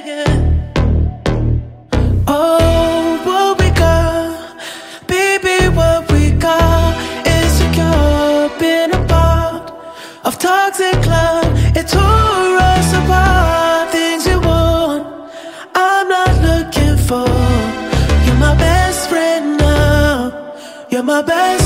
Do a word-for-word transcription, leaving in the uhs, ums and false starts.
yeah. Oh, what we got, baby, what we got is secure. Been a part of toxic love, it tore us apart. Things you want, I'm not looking for. You're my best friend now, you're my best